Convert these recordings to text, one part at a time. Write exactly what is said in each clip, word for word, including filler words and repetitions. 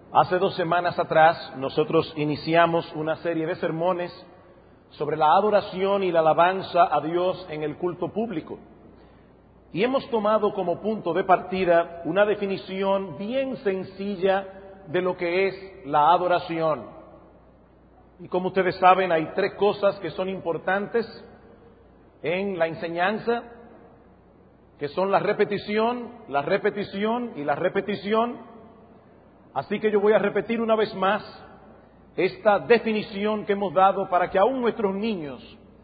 Hace dos semanas atrás nosotros iniciamos una serie de sermones sobre la adoración y la alabanza a Dios en el culto público. Y hemos tomado como punto de partida una definición bien sencilla de lo que es la adoración. Y como ustedes saben, hay tres cosas que son importantes en la enseñanza, que son la repetición, la repetición y la repetición. Así que yo voy a repetir una vez más esta definición que hemos dado para que aún nuestros niños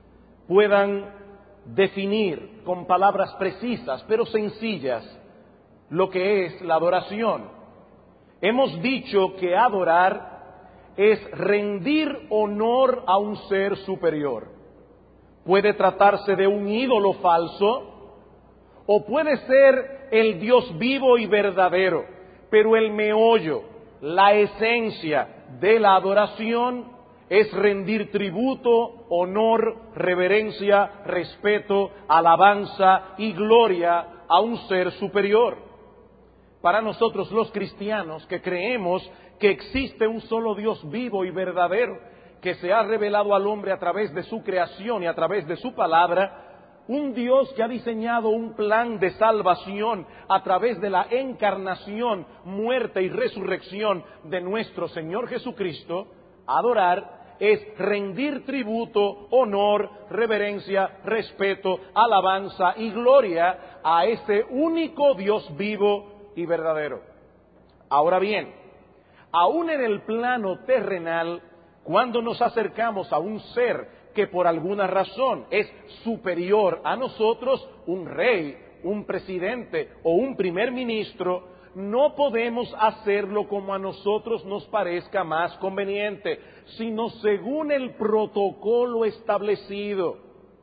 puedan definir con palabras precisas, pero sencillas, lo que es la adoración. Hemos dicho que adorar es rendir honor a un ser superior. Puede tratarse de un ídolo falso o puede ser el Dios vivo y verdadero, pero el meollo, la esencia de la adoración es rendir tributo, honor, reverencia, respeto, alabanza y gloria a un ser superior. Para nosotros los cristianos que creemos que existe un solo Dios vivo y verdadero, que se ha revelado al hombre a través de su creación y a través de su palabra, un Dios que ha diseñado un plan de salvación a través de la encarnación, muerte y resurrección de nuestro Señor Jesucristo, adorar es rendir tributo, honor, reverencia, respeto, alabanza y gloria a ese único Dios vivo y verdadero. Ahora bien, aún en el plano terrenal, cuando nos acercamos a un ser que por alguna razón es superior a nosotros, un rey, un presidente o un primer ministro, no podemos hacerlo como a nosotros nos parezca más conveniente, sino según el protocolo establecido.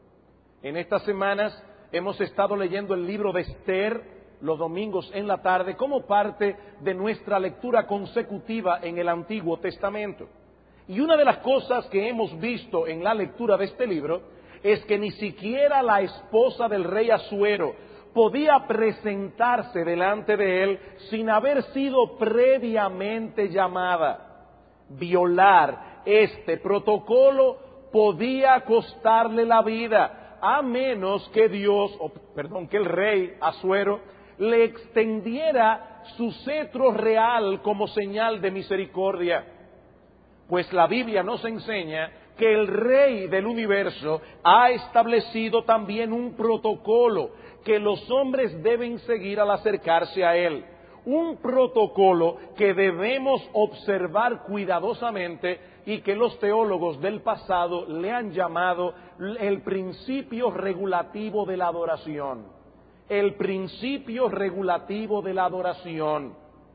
En estas semanas hemos estado leyendo el libro de Esther los domingos en la tarde como parte de nuestra lectura consecutiva en el Antiguo Testamento. Y una de las cosas que hemos visto en la lectura de este libro es que ni siquiera la esposa del rey Asuero podía presentarse delante de él sin haber sido previamente llamada. Violar este protocolo podía costarle la vida, a menos que Dios, o, perdón, que el rey Asuero le extendiera su cetro real como señal de misericordia. Pues la Biblia nos enseña que el Rey del universo ha establecido también un protocolo que los hombres deben seguir al acercarse a Él. Un protocolo que debemos observar cuidadosamente y que los teólogos del pasado le han llamado el principio regulativo de la adoración. El principio regulativo de la adoración.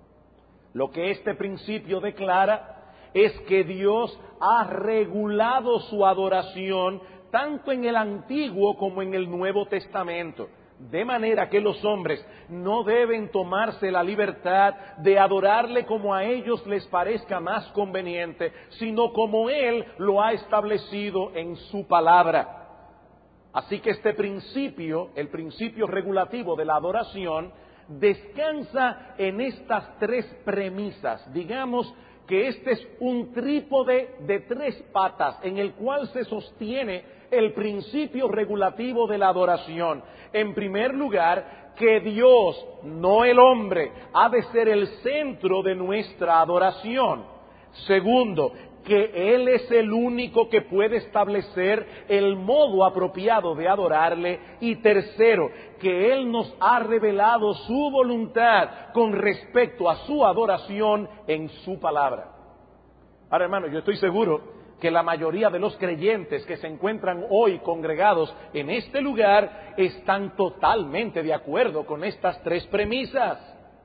Lo que este principio declara es que Dios ha regulado su adoración tanto en el Antiguo como en el Nuevo Testamento, de manera que los hombres no deben tomarse la libertad de adorarle como a ellos les parezca más conveniente, sino como Él lo ha establecido en su palabra. Así que este principio, el principio regulativo de la adoración, descansa en estas tres premisas, digamos, que este es un trípode de tres patas en el cual se sostiene el principio regulativo de la adoración. En primer lugar, que Dios, no el hombre, ha de ser el centro de nuestra adoración. Segundo, que Él es el único que puede establecer el modo apropiado de adorarle. Y tercero, que Él nos ha revelado su voluntad con respecto a su adoración en su palabra. Ahora, hermano, yo estoy seguro que la mayoría de los creyentes que se encuentran hoy congregados en este lugar están totalmente de acuerdo con estas tres premisas.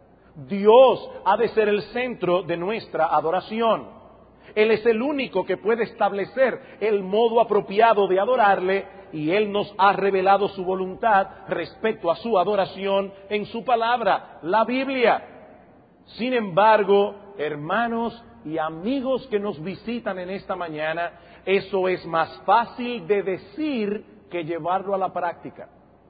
Dios ha de ser el centro de nuestra adoración. Él es el único que puede establecer el modo apropiado de adorarle y Él nos ha revelado su voluntad respecto a su adoración en su palabra, la Biblia. Sin embargo, hermanos y amigos que nos visitan en esta mañana, eso es más fácil de decir que llevarlo a la práctica.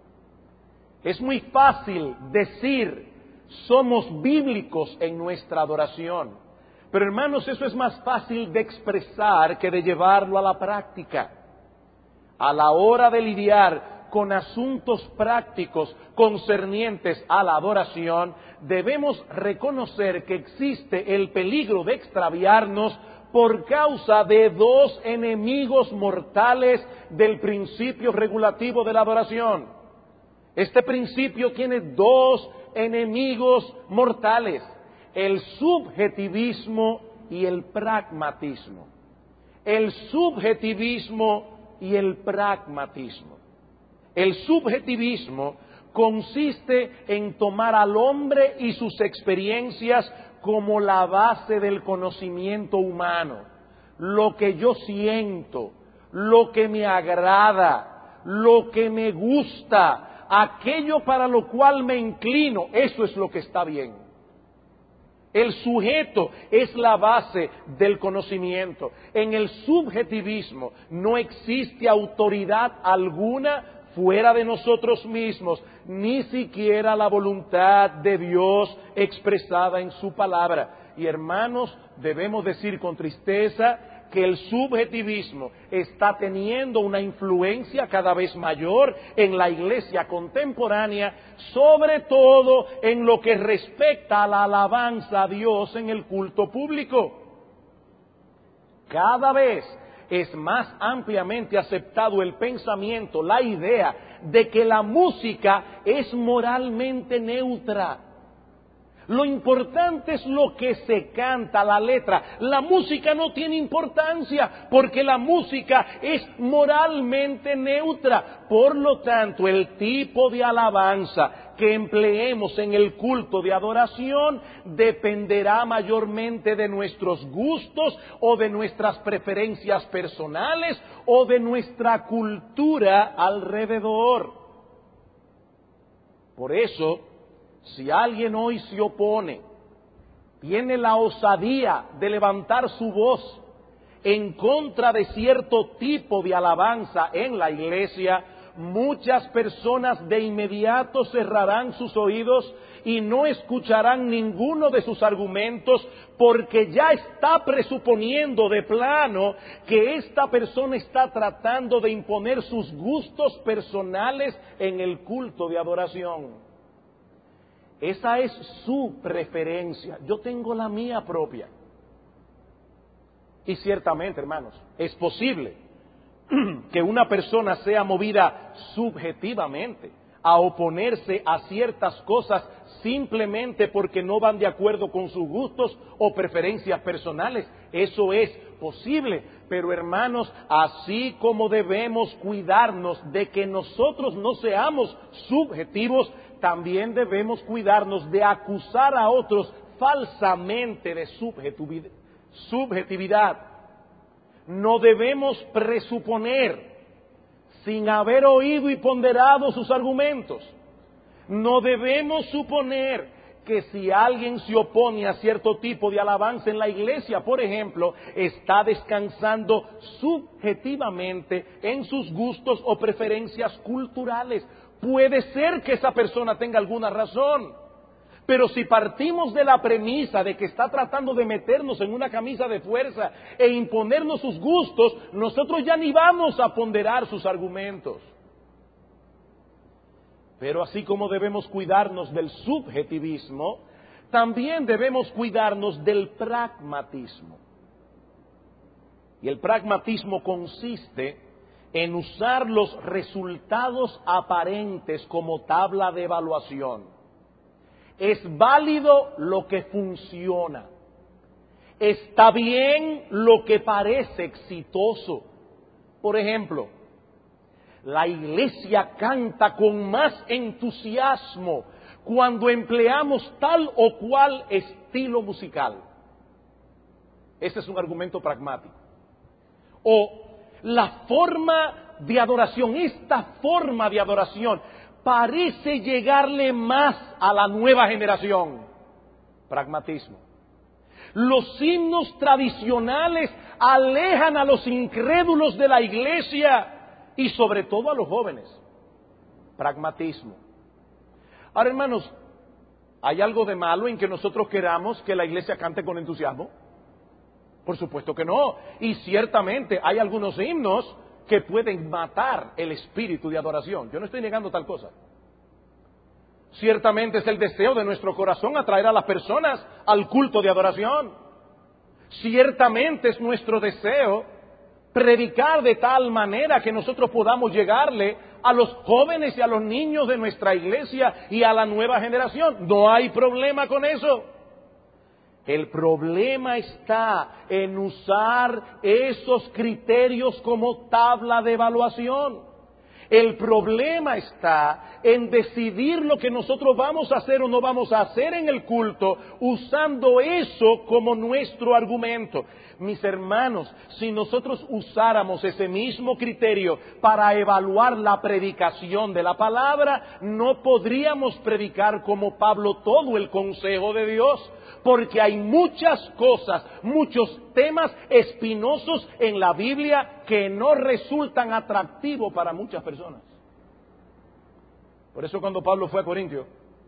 Es muy fácil decir, somos bíblicos en nuestra adoración. Pero hermanos, eso es más fácil de expresar que de llevarlo a la práctica. A la hora de lidiar con asuntos prácticos concernientes a la adoración, debemos reconocer que existe el peligro de extraviarnos por causa de dos enemigos mortales del principio regulativo de la adoración. Este principio tiene dos enemigos mortales: el subjetivismo y el pragmatismo. El subjetivismo y el pragmatismo. El subjetivismo consiste en tomar al hombre y sus experiencias como la base del conocimiento humano. Lo que yo siento, lo que me agrada, lo que me gusta, aquello para lo cual me inclino, eso es lo que está bien. El sujeto es la base del conocimiento. En el subjetivismo no existe autoridad alguna fuera de nosotros mismos, ni siquiera la voluntad de Dios expresada en su palabra. Y hermanos, debemos decir con tristeza que el subjetivismo está teniendo una influencia cada vez mayor en la iglesia contemporánea, sobre todo en lo que respecta a la alabanza a Dios en el culto público. Cada vez es más ampliamente aceptado el pensamiento, la idea de que la música es moralmente neutra. Lo importante es lo que se canta, la letra. La música no tiene importancia porque la música es moralmente neutra. Por lo tanto, el tipo de alabanza que empleemos en el culto de adoración dependerá mayormente de nuestros gustos o de nuestras preferencias personales o de nuestra cultura alrededor. Por eso, si alguien hoy se opone, tiene la osadía de levantar su voz en contra de cierto tipo de alabanza en la iglesia, muchas personas de inmediato cerrarán sus oídos y no escucharán ninguno de sus argumentos, porque ya está presuponiendo de plano que esta persona está tratando de imponer sus gustos personales en el culto de adoración. Esa es su preferencia. Yo tengo la mía propia. Y ciertamente, hermanos, es posible que una persona sea movida subjetivamente a oponerse a ciertas cosas simplemente porque no van de acuerdo con sus gustos o preferencias personales. Eso es posible. Pero hermanos, así como debemos cuidarnos de que nosotros no seamos subjetivos, también debemos cuidarnos de acusar a otros falsamente de subjetividad. No debemos presuponer, sin haber oído y ponderado sus argumentos. No debemos suponer que si alguien se opone a cierto tipo de alabanza en la iglesia, por ejemplo, está descansando subjetivamente en sus gustos o preferencias culturales. Puede ser que esa persona tenga alguna razón, pero si partimos de la premisa de que está tratando de meternos en una camisa de fuerza e imponernos sus gustos, nosotros ya ni vamos a ponderar sus argumentos. Pero así como debemos cuidarnos del subjetivismo, también debemos cuidarnos del pragmatismo. Y el pragmatismo consiste en usar los resultados aparentes como tabla de evaluación. Es válido lo que funciona. Está bien lo que parece exitoso. Por ejemplo, la iglesia canta con más entusiasmo cuando empleamos tal o cual estilo musical. Ese es un argumento pragmático. O la forma de adoración, esta forma de adoración parece llegarle más a la nueva generación. Pragmatismo. Los himnos tradicionales alejan a los incrédulos de la iglesia y sobre todo a los jóvenes. Pragmatismo. Ahora, hermanos, ¿hay algo de malo en que nosotros queramos que la iglesia cante con entusiasmo? Por supuesto que no. Y ciertamente hay algunos himnos que pueden matar el espíritu de adoración. Yo no estoy negando tal cosa. Ciertamente es el deseo de nuestro corazón atraer a las personas al culto de adoración. Ciertamente es nuestro deseo predicar de tal manera que nosotros podamos llegarle a los jóvenes y a los niños de nuestra iglesia y a la nueva generación. No hay problema con eso. El problema está en usar esos criterios como tabla de evaluación. El problema está en decidir lo que nosotros vamos a hacer o no vamos a hacer en el culto, usando eso como nuestro argumento. Mis hermanos, si nosotros usáramos ese mismo criterio para evaluar la predicación de la palabra, no podríamos predicar como Pablo todo el consejo de Dios, porque hay muchas cosas, muchos temas espinosos en la Biblia que no resultan atractivos para muchas personas. Por eso cuando Pablo fue a Corintio,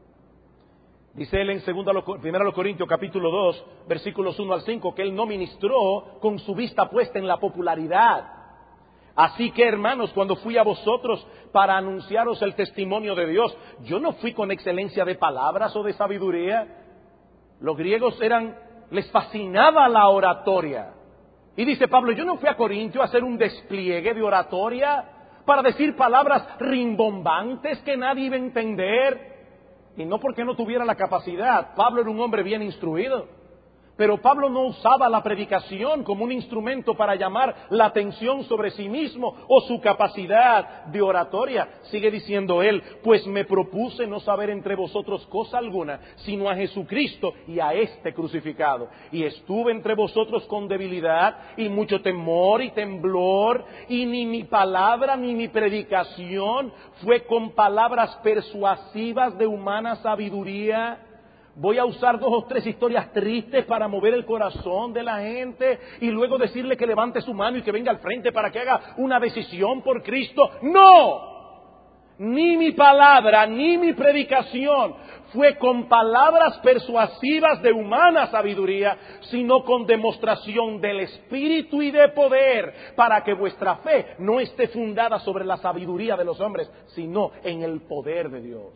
dice él en segunda, primera los Corintios capítulo dos, versículos uno al cinco, que él no ministró con su vista puesta en la popularidad. Así que, hermanos, cuando fui a vosotros para anunciaros el testimonio de Dios, yo no fui con excelencia de palabras o de sabiduría. Los griegos eran, les fascinaba la oratoria. Y dice Pablo, yo no fui a Corintio a hacer un despliegue de oratoria para decir palabras rimbombantes que nadie iba a entender. Y no porque no tuviera la capacidad. Pablo era un hombre bien instruido. Pero Pablo no usaba la predicación como un instrumento para llamar la atención sobre sí mismo o su capacidad de oratoria. Sigue diciendo él, pues me propuse no saber entre vosotros cosa alguna, sino a Jesucristo y a este crucificado. Y estuve entre vosotros con debilidad y mucho temor y temblor, y ni mi palabra ni mi predicación fue con palabras persuasivas de humana sabiduría. Voy a usar dos o tres historias tristes para mover el corazón de la gente y luego decirle que levante su mano y que venga al frente para que haga una decisión por Cristo. ¡No! Ni mi palabra, ni mi predicación fue con palabras persuasivas de humana sabiduría, sino con demostración del Espíritu y de poder, para que vuestra fe no esté fundada sobre la sabiduría de los hombres, sino en el poder de Dios.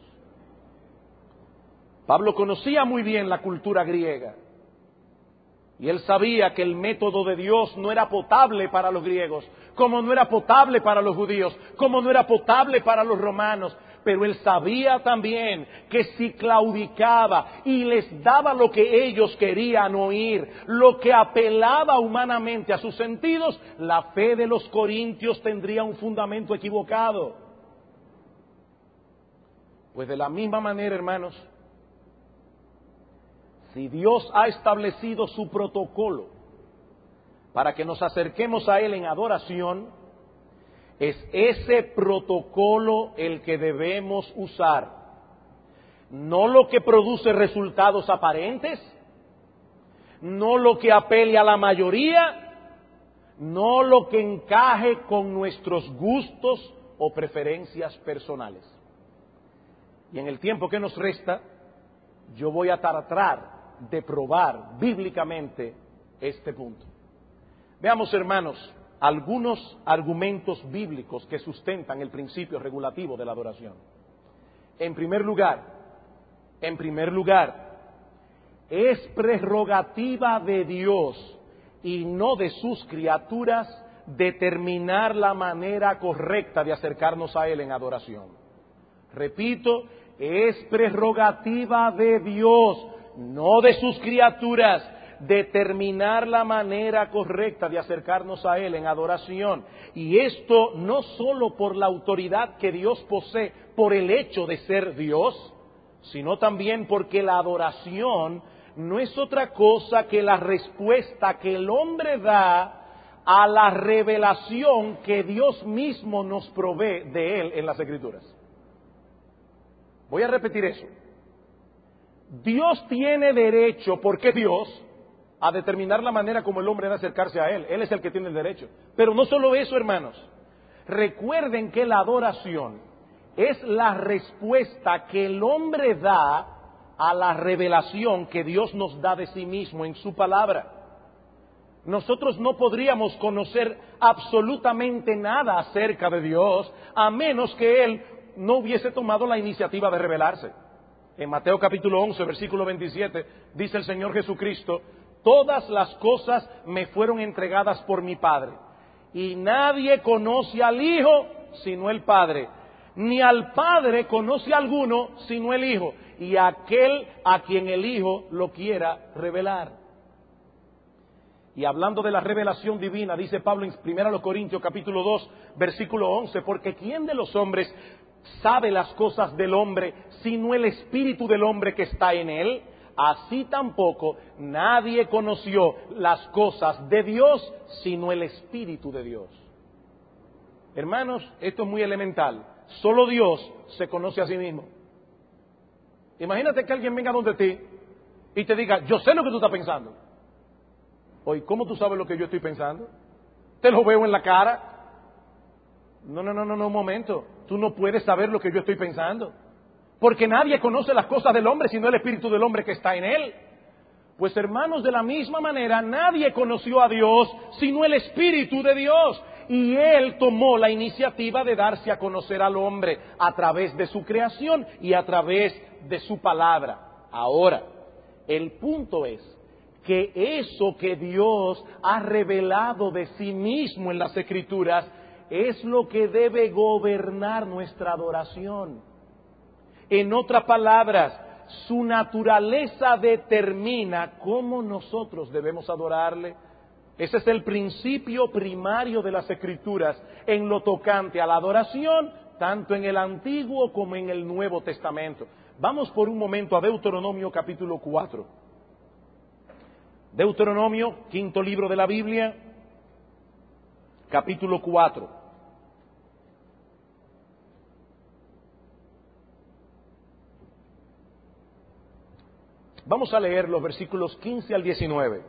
Pablo conocía muy bien la cultura griega y él sabía que el método de Dios no era potable para los griegos, como no era potable para los judíos, como no era potable para los romanos, pero él sabía también que si claudicaba y les daba lo que ellos querían oír, lo que apelaba humanamente a sus sentidos, la fe de los corintios tendría un fundamento equivocado. Pues de la misma manera, hermanos, si Dios ha establecido su protocolo para que nos acerquemos a Él en adoración, es ese protocolo el que debemos usar. No lo que produce resultados aparentes, no lo que apele a la mayoría, no lo que encaje con nuestros gustos o preferencias personales. Y en el tiempo que nos resta, yo voy a tratar de probar bíblicamente este punto. Veamos, hermanos, algunos argumentos bíblicos que sustentan el principio regulativo de la adoración. En primer lugar, en primer lugar, es prerrogativa de Dios y no de sus criaturas determinar la manera correcta de acercarnos a Él en adoración. Repito, es prerrogativa de Dios, no de sus criaturas, determinar la manera correcta de acercarnos a Él en adoración. Y esto no solo por la autoridad que Dios posee por el hecho de ser Dios, sino también porque la adoración no es otra cosa que la respuesta que el hombre da a la revelación que Dios mismo nos provee de Él en las Escrituras. Voy a repetir eso. Dios tiene derecho, porque Dios, a determinar la manera como el hombre debe acercarse a Él. Él es el que tiene el derecho. Pero no solo eso, hermanos. Recuerden que la adoración es la respuesta que el hombre da a la revelación que Dios nos da de sí mismo en su palabra. Nosotros no podríamos conocer absolutamente nada acerca de Dios a menos que Él no hubiese tomado la iniciativa de revelarse. En Mateo capítulo once, versículo veintisiete, dice el Señor Jesucristo: todas las cosas me fueron entregadas por mi Padre, y nadie conoce al Hijo sino el Padre, ni al Padre conoce a alguno sino el Hijo, y aquel a quien el Hijo lo quiera revelar. Y hablando de la revelación divina, dice Pablo en primera Corintios capítulo dos, versículo once, porque ¿quién de los hombres sabe las cosas del hombre sino el espíritu del hombre que está en él? Así tampoco nadie conoció las cosas de Dios sino el espíritu de Dios. Hermanos, esto es muy elemental. Solo Dios se conoce a sí mismo. Imagínate que alguien venga donde ti y te diga: yo sé lo que tú estás pensando. Oye, ¿cómo tú sabes lo que yo estoy pensando? Te lo veo en la cara. No, no, no, no, no, un momento. Tú no puedes saber lo que yo estoy pensando, porque nadie conoce las cosas del hombre sino el espíritu del hombre que está en él. Pues hermanos, de la misma manera, nadie conoció a Dios sino el espíritu de Dios. Y Él tomó la iniciativa de darse a conocer al hombre a través de su creación y a través de su palabra. Ahora, el punto es que eso que Dios ha revelado de sí mismo en las Escrituras es lo que debe gobernar nuestra adoración. En otras palabras, su naturaleza determina cómo nosotros debemos adorarle. Ese es el principio primario de las Escrituras en lo tocante a la adoración, tanto en el Antiguo como en el Nuevo Testamento. Vamos por un momento a Deuteronomio capítulo cuatro. Deuteronomio, quinto libro de la Biblia, capítulo cuatro. Vamos a leer los versículos quince al diecinueve.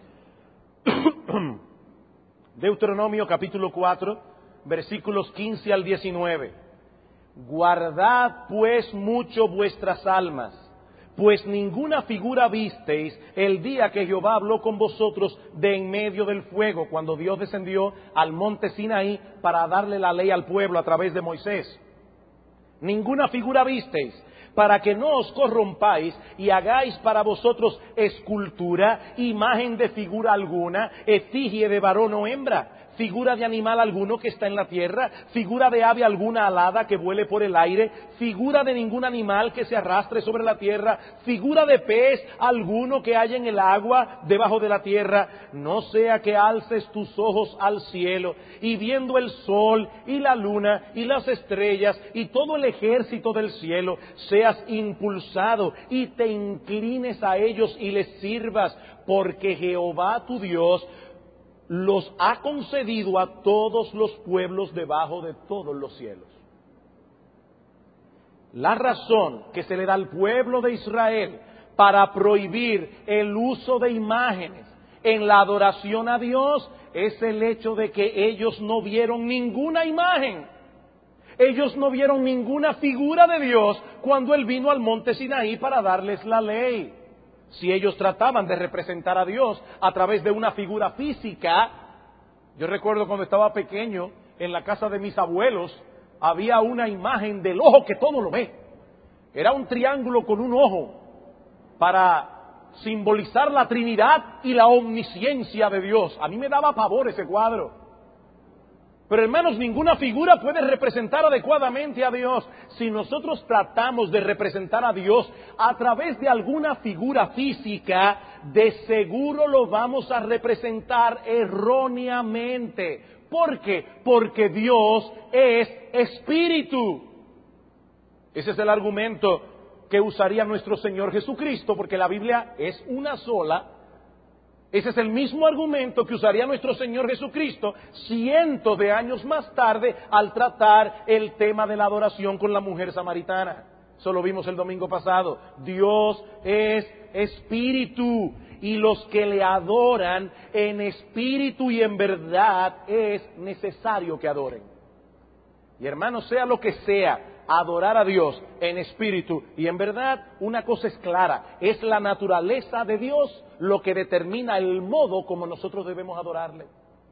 Deuteronomio capítulo cuatro, versículos quince al diecinueve. Guardad pues mucho vuestras almas, pues ninguna figura visteis el día que Jehová habló con vosotros de en medio del fuego, cuando Dios descendió al monte Sinaí para darle la ley al pueblo a través de Moisés. Ninguna figura visteis, para que no os corrompáis y hagáis para vosotros escultura, imagen de figura alguna, efigie de varón o hembra, figura de animal alguno que está en la tierra, figura de ave alguna alada que vuele por el aire, figura de ningún animal que se arrastre sobre la tierra, figura de pez alguno que haya en el agua debajo de la tierra. No sea que alces tus ojos al cielo y viendo el sol y la luna y las estrellas y todo el ejército del cielo, seas impulsado y te inclines a ellos y les sirvas, porque Jehová tu Dios los ha concedido a todos los pueblos debajo de todos los cielos. La razón que se le da al pueblo de Israel para prohibir el uso de imágenes en la adoración a Dios es el hecho de que ellos no vieron ninguna imagen. Ellos no vieron ninguna figura de Dios cuando Él vino al monte Sinaí para darles la ley. Si ellos trataban de representar a Dios a través de una figura física, yo recuerdo cuando estaba pequeño, en la casa de mis abuelos, había una imagen del ojo que todo lo ve. Era un triángulo con un ojo para simbolizar la Trinidad y la omnisciencia de Dios. A mí me daba pavor ese cuadro. Pero hermanos, ninguna figura puede representar adecuadamente a Dios. Si nosotros tratamos de representar a Dios a través de alguna figura física, de seguro lo vamos a representar erróneamente. ¿Por qué? Porque Dios es espíritu. Ese es el argumento que usaría nuestro Señor Jesucristo, porque la Biblia es una sola. Ese es el mismo argumento que usaría nuestro Señor Jesucristo cientos de años más tarde al tratar el tema de la adoración con la mujer samaritana. Eso lo vimos el domingo pasado. Dios es espíritu y los que le adoran en espíritu y en verdad es necesario que adoren. Y hermanos, sea lo que sea adorar a Dios en espíritu y en verdad, una cosa es clara, es la naturaleza de Dios lo que determina el modo como nosotros debemos adorarle.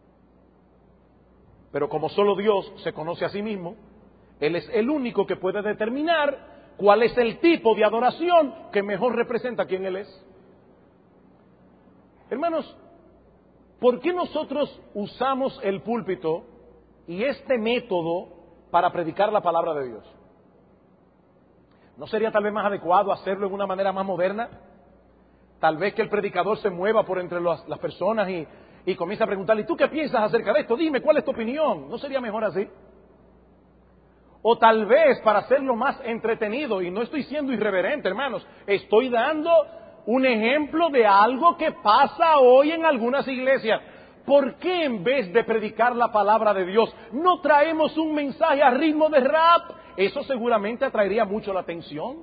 Pero como solo Dios se conoce a sí mismo, Él es el único que puede determinar cuál es el tipo de adoración que mejor representa quién Él es. Hermanos, ¿por qué nosotros usamos el púlpito y este método para predicar la palabra de Dios? ¿No sería tal vez más adecuado hacerlo en una manera más moderna? Tal vez que el predicador se mueva por entre las, las personas y, y comience a preguntarle, ¿y tú qué piensas acerca de esto? Dime, ¿cuál es tu opinión? ¿No sería mejor así? O tal vez para hacerlo más entretenido, y no estoy siendo irreverente, hermanos, estoy dando un ejemplo de algo que pasa hoy en algunas iglesias. ¿Por qué en vez de predicar la palabra de Dios no traemos un mensaje a ritmo de rap? Eso seguramente atraería mucho la atención.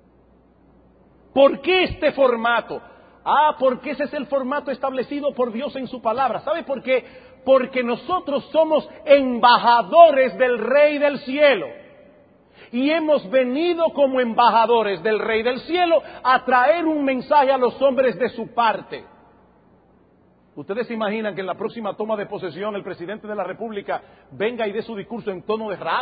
¿Por qué este formato? Ah, porque ese es el formato establecido por Dios en su palabra. ¿Sabe por qué? Porque nosotros somos embajadores del Rey del Cielo. Y hemos venido como embajadores del Rey del Cielo a traer un mensaje a los hombres de su parte. ¿Ustedes se imaginan que en la próxima toma de posesión el presidente de la República venga y dé su discurso en tono de rap?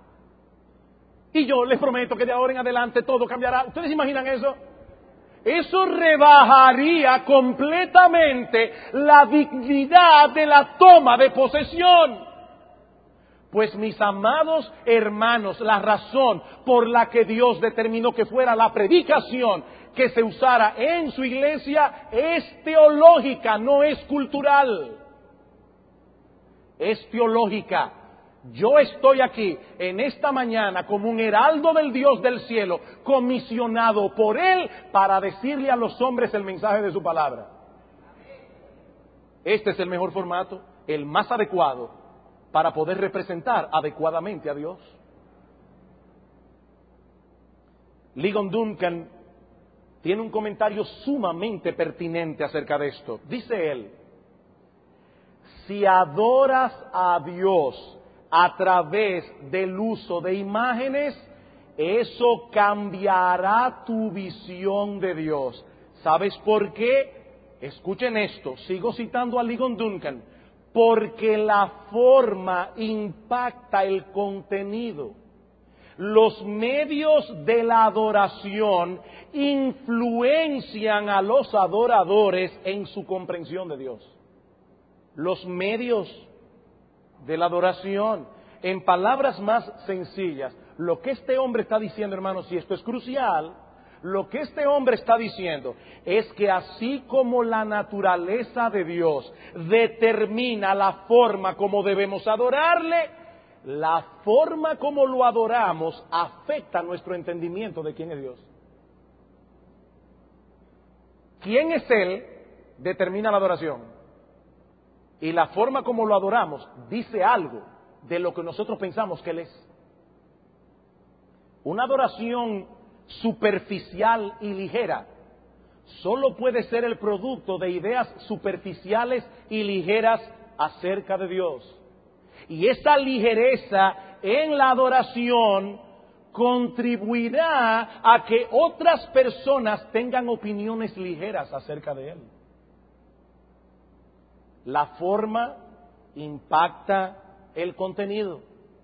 Y yo les prometo que de ahora en adelante todo cambiará. ¿Ustedes se imaginan eso? Eso rebajaría completamente la dignidad de la toma de posesión. Pues mis amados hermanos, la razón por la que Dios determinó que fuera la predicación que se usara en su iglesia es teológica, no es cultural. Es teológica. Yo estoy aquí en esta mañana como un heraldo del Dios del cielo, comisionado por Él para decirle a los hombres el mensaje de su palabra. Este es el mejor formato, el más adecuado para poder representar adecuadamente a Dios. Ligon Duncan tiene un comentario sumamente pertinente acerca de esto. Dice él, si adoras a Dios a través del uso de imágenes, eso cambiará tu visión de Dios. ¿Sabes por qué? Escuchen esto, sigo citando a Ligon Duncan. Porque la forma impacta el contenido. Los medios de la adoración influencian a los adoradores en su comprensión de Dios. Los medios de la adoración, en palabras más sencillas, lo que este hombre está diciendo, hermanos, y esto es crucial, lo que este hombre está diciendo es que así como la naturaleza de Dios determina la forma como debemos adorarle, la forma como lo adoramos afecta nuestro entendimiento de quién es Dios. ¿Quién es Él? Determina la adoración. Y la forma como lo adoramos dice algo de lo que nosotros pensamos que Él es. Una adoración superficial y ligera solo puede ser el producto de ideas superficiales y ligeras acerca de Dios. Y esa ligereza en la adoración contribuirá a que otras personas tengan opiniones ligeras acerca de Él. La forma impacta el contenido.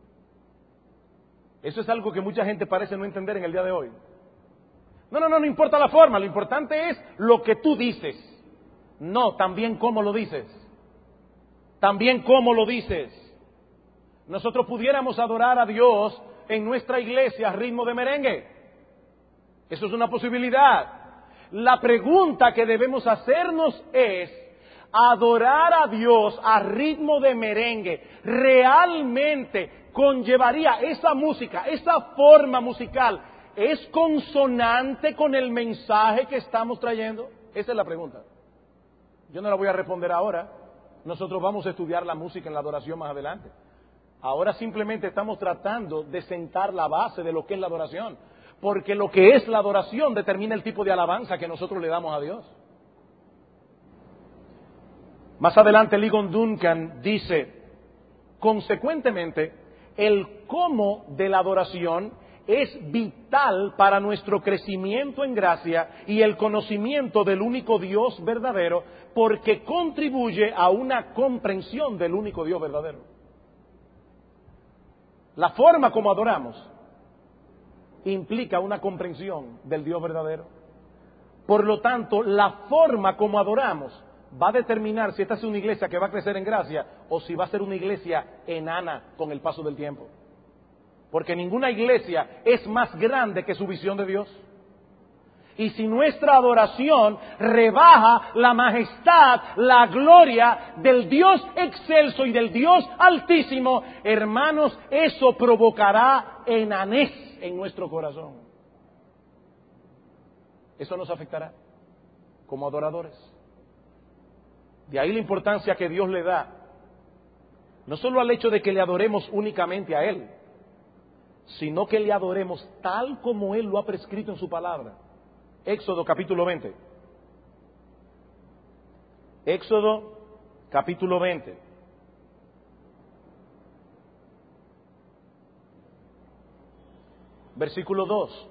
Eso es algo que mucha gente parece no entender en el día de hoy. No, no, no, no importa la forma, lo importante es lo que tú dices. No, también cómo lo dices. También cómo lo dices. Nosotros pudiéramos adorar a Dios en nuestra iglesia a ritmo de merengue. Eso es una posibilidad. La pregunta que debemos hacernos es, adorar a Dios a ritmo de merengue realmente conllevaría esa música, esa forma musical, ¿es consonante con el mensaje que estamos trayendo? Esa es la pregunta. Yo no la voy a responder ahora. Nosotros vamos a estudiar la música en la adoración más adelante. Ahora simplemente estamos tratando de sentar la base de lo que es la adoración, porque lo que es la adoración determina el tipo de alabanza que nosotros le damos a Dios. Más adelante Ligon Duncan dice, consecuentemente, el cómo de la adoración es vital para nuestro crecimiento en gracia y el conocimiento del único Dios verdadero, porque contribuye a una comprensión del único Dios verdadero. La forma como adoramos implica una comprensión del Dios verdadero. Por lo tanto, la forma como adoramos va a determinar si esta es una iglesia que va a crecer en gracia o si va a ser una iglesia enana con el paso del tiempo. Porque ninguna iglesia es más grande que su visión de Dios. Y si nuestra adoración rebaja la majestad, la gloria del Dios excelso y del Dios altísimo, hermanos, eso provocará enanez en nuestro corazón. Eso nos afectará como adoradores. De ahí la importancia que Dios le da, no solo al hecho de que le adoremos únicamente a Él, sino que le adoremos tal como Él lo ha prescrito en su palabra. Éxodo capítulo veinte. Éxodo capítulo veinte. Versículo dos.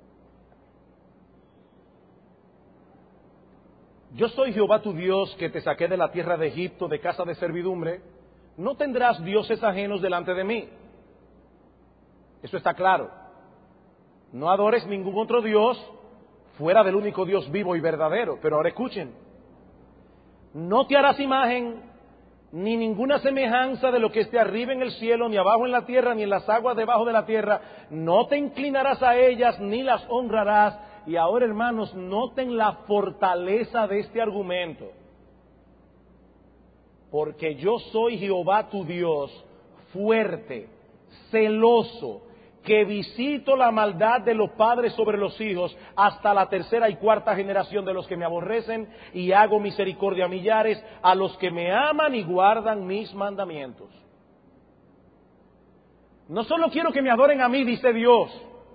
Yo soy Jehová tu Dios, que te saqué de la tierra de Egipto, de casa de servidumbre. No tendrás dioses ajenos delante de mí. Eso está claro. No adores ningún otro Dios fuera del único Dios vivo y verdadero. Pero ahora escuchen. No te harás imagen ni ninguna semejanza de lo que esté arriba en el cielo, ni abajo en la tierra, ni en las aguas debajo de la tierra. No te inclinarás a ellas, ni las honrarás. Y ahora, hermanos, noten la fortaleza de este argumento. Porque yo soy Jehová tu Dios, fuerte, celoso, que visito la maldad de los padres sobre los hijos hasta la tercera y cuarta generación de los que me aborrecen, y hago misericordia a millares, a los que me aman y guardan mis mandamientos. No solo quiero que me adoren a mí, dice Dios,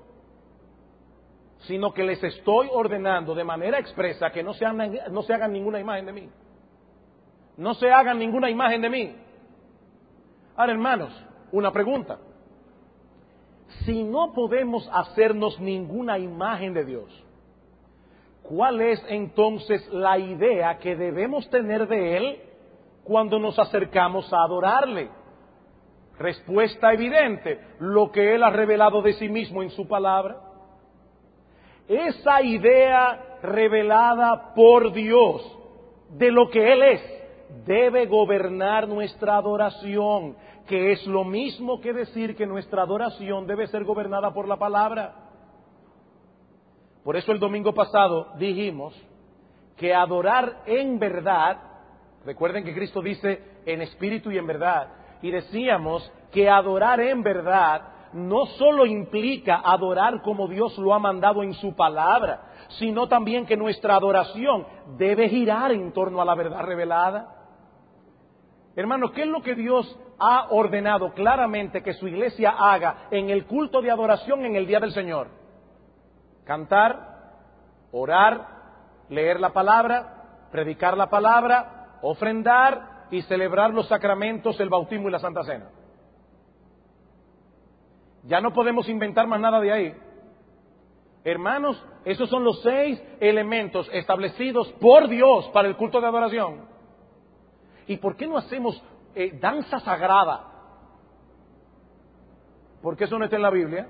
sino que les estoy ordenando de manera expresa que no se hagan, no se hagan ninguna imagen de mí. No se hagan ninguna imagen de mí. Ahora, hermanos, una pregunta. Si no podemos hacernos ninguna imagen de Dios, ¿cuál es entonces la idea que debemos tener de Él cuando nos acercamos a adorarle? Respuesta evidente, lo que Él ha revelado de sí mismo en su palabra. Esa idea revelada por Dios de lo que Él es debe gobernar nuestra adoración, que es lo mismo que decir que nuestra adoración debe ser gobernada por la palabra. Por eso el domingo pasado dijimos que adorar en verdad, recuerden que Cristo dice en espíritu y en verdad, y decíamos que adorar en verdad no solo implica adorar como Dios lo ha mandado en su palabra, sino también que nuestra adoración debe girar en torno a la verdad revelada. Hermanos, ¿qué es lo que Dios ha ordenado claramente que su iglesia haga en el culto de adoración en el día del Señor? Cantar, orar, leer la palabra, predicar la palabra, ofrendar y celebrar los sacramentos, el bautismo y la Santa Cena. Ya no podemos inventar más nada de ahí. Hermanos, esos son los seis elementos establecidos por Dios para el culto de adoración. ¿Y por qué no hacemos eh, danza sagrada? ¿Por qué eso no está en la Biblia?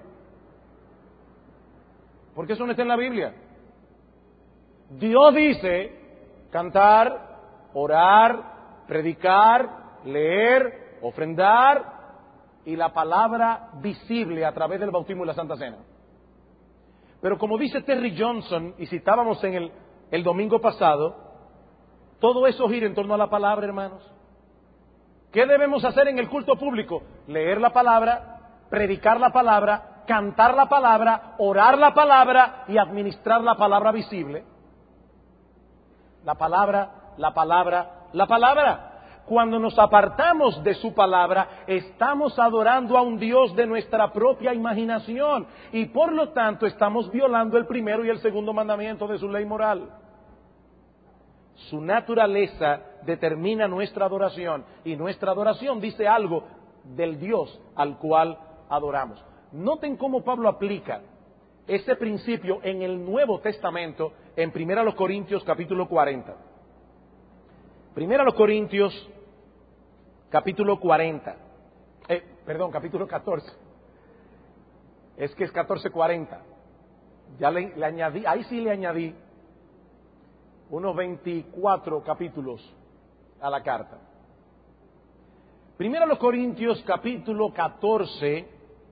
¿Por qué eso no está en la Biblia? Dios dice cantar, orar, predicar, leer, ofrendar y la palabra visible a través del bautismo y la Santa Cena. Pero como dice Terry Johnson, y citábamos en el, el domingo pasado, todo eso gira en torno a la palabra, hermanos. ¿Qué debemos hacer en el culto público? Leer la palabra, predicar la palabra, cantar la palabra, orar la palabra y administrar la palabra visible. La palabra, la palabra, la palabra. Cuando nos apartamos de su palabra, estamos adorando a un Dios de nuestra propia imaginación y por lo tanto estamos violando el primero y el segundo mandamiento de su ley moral. Su naturaleza determina nuestra adoración y nuestra adoración dice algo del Dios al cual adoramos. Noten cómo Pablo aplica ese principio en el Nuevo Testamento en Primera los Corintios capítulo cuarenta. Primera los Corintios capítulo cuarenta. Eh, perdón, capítulo catorce. Es que es catorce cuarenta. Ya le, le añadí, ahí sí le añadí unos veinticuatro capítulos a la carta. Primero los Corintios capítulo catorce,